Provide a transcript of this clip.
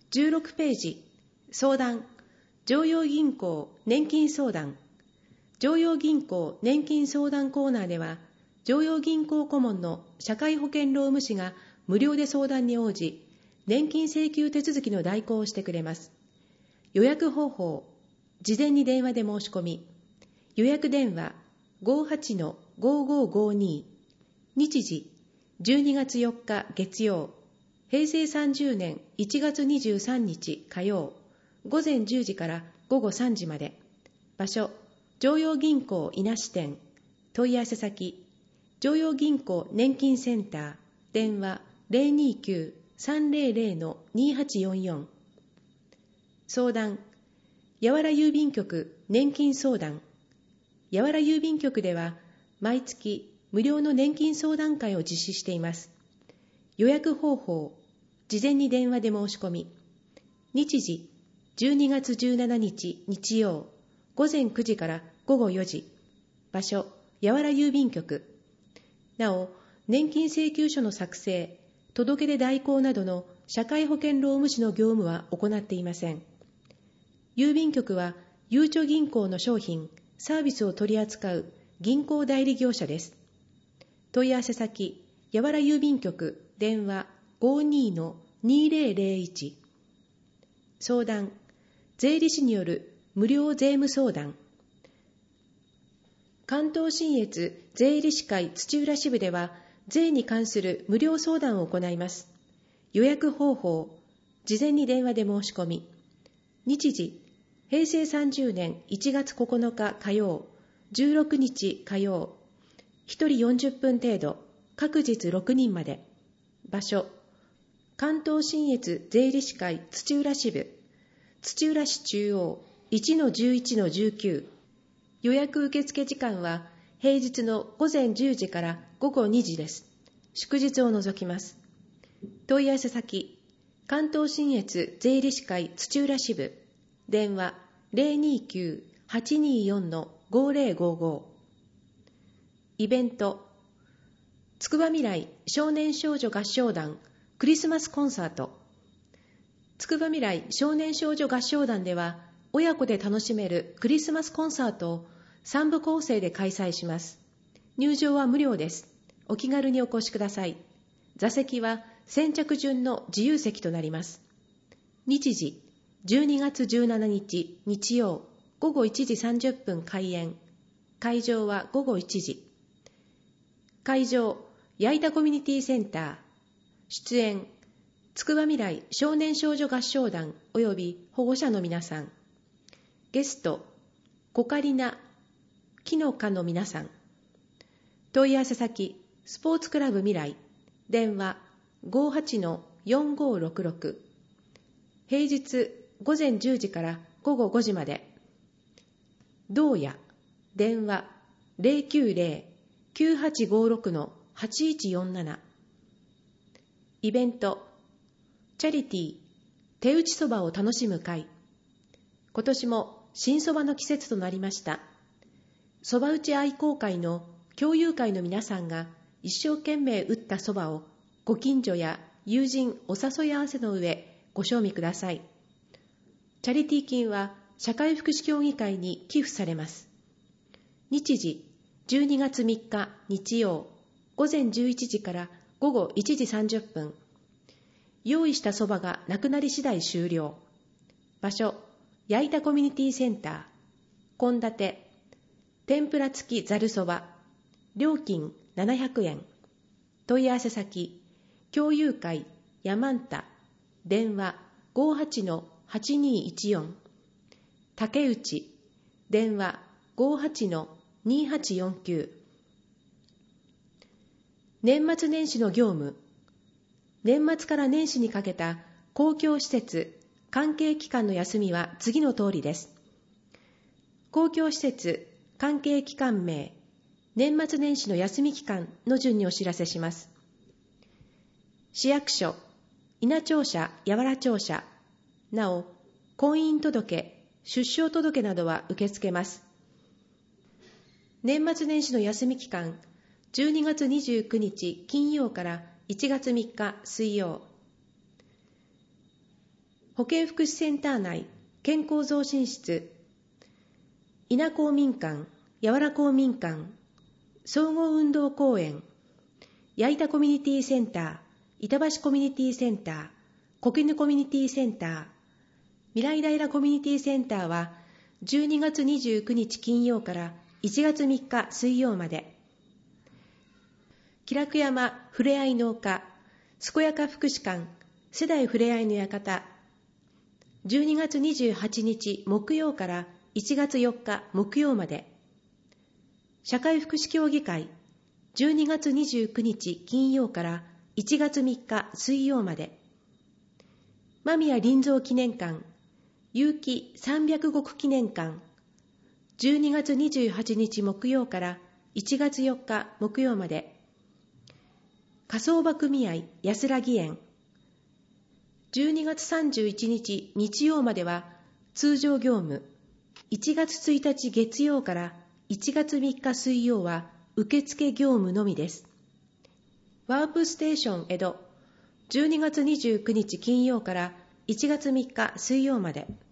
16ページ、相談、常陽銀行年金相談。常陽銀行年金相談コーナーでは、常陽銀行顧問の社会保険労務士が無料で相談に応じ、年金請求手続きの代行をしてくれます。予約方法、事前に電話で申し込み。予約電話 58-5552。日時、12月4日月曜。平成30年1月23日火曜。午前10時から午後3時まで。場所、常陽銀行伊那支店。問い合わせ先、常陽銀行年金センター。電話 029-300-2844。相談、やわら郵便局年金相談。やわら郵便局では毎月無料の年金相談会を実施しています。予約方法、事前に電話で申し込み。日時、12月17日日曜、午前9時から午後4時。場所、やわら郵便局。なお、年金請求書の作成、届け出代行などの社会保険労務士の業務は行っていません。郵便局は、ゆうちょ銀行の商品、サービスを取り扱う銀行代理業者です。問い合わせ先、やわら郵便局、電話 52-2001。相談、税理士による無料税務相談。関東信越税理士会土浦支部では、税に関する無料相談を行います。予約方法、事前に電話で申し込み。日時、平成30年1月9日火曜、16日火曜。1人40分程度、各日6人まで。場所、関東信越税理士会土浦支部、土浦市中央 1-11-19。予約受付時間は平日の午前10時から午後2時です。祝日を除きます。問い合わせ先、関東信越税理士会土浦支部、電話 029-824-5055。イベント、つくばみらい少年少女合唱団クリスマスコンサート。つくばみらい少年少女合唱団では、親子で楽しめるクリスマスコンサートを3部構成で開催します。入場は無料です。お気軽にお越しください。座席は先着順の自由席となります。日時、12月17日日曜、午後1時30分開演。会場は午後1時。会場、矢板コミュニティセンター。出演、つくばみらい少年少女合唱団及び保護者の皆さん。ゲスト、コカリナ、木の花の皆さん。問い合わせ先、スポーツクラブみらい。電話 58-4566。平日午前10時から午後5時まで。同屋、電話 090-9856-8147。イベント、チャリティー、手打ちそばを楽しむ会。今年も新そばの季節となりました。そば打ち愛好会の共有会の皆さんが一生懸命打ったそばをご近所や友人お誘い合わせの上ご賞味ください。チャリティー金は社会福祉協議会に寄付されます。日時、12月3日日曜、午前11時から午後1時30分。用意したそばがなくなり次第終了。場所、矢板コミュニティセンター。献立、天ぷら付きざるそば。料金700円。問い合わせ先、共有会ヤマンタ。電話 58-8214。竹内。電話 58-2849。年末年始の業務。年末から年始にかけた公共施設、関係機関の休みは次の通りです。公共施設、関係機関名、年末年始の休み期間の順にお知らせします。市役所、伊那庁舎、八原庁舎。なお、婚姻届、出生届などは受け付けます。年末年始の休み期間、12月29日金曜から1月3日水曜。 保健福祉センター内健康増進室、稲公民館、八原公民館、総合運動公園、矢板コミュニティセンター、板橋コミュニティセンター、小絹コミュニティセンター、未来平コミュニティセンターは12月29日金曜から1月3日水曜まで。喜楽山ふれあい農家、健やか福祉館、世代ふれあいの館、12月28日木曜から1月4日木曜まで。社会福祉協議会、12月29日金曜から1月3日水曜まで。間宮林蔵記念館、結城300石記念館、12月28日木曜から1月4日木曜まで。火葬場組合安らぎ園、12月31日日曜までは通常業務、1月1日月曜から1月3日水曜は受付業務のみです。ワープステーション江戸、12月29日金曜から1月3日水曜まで。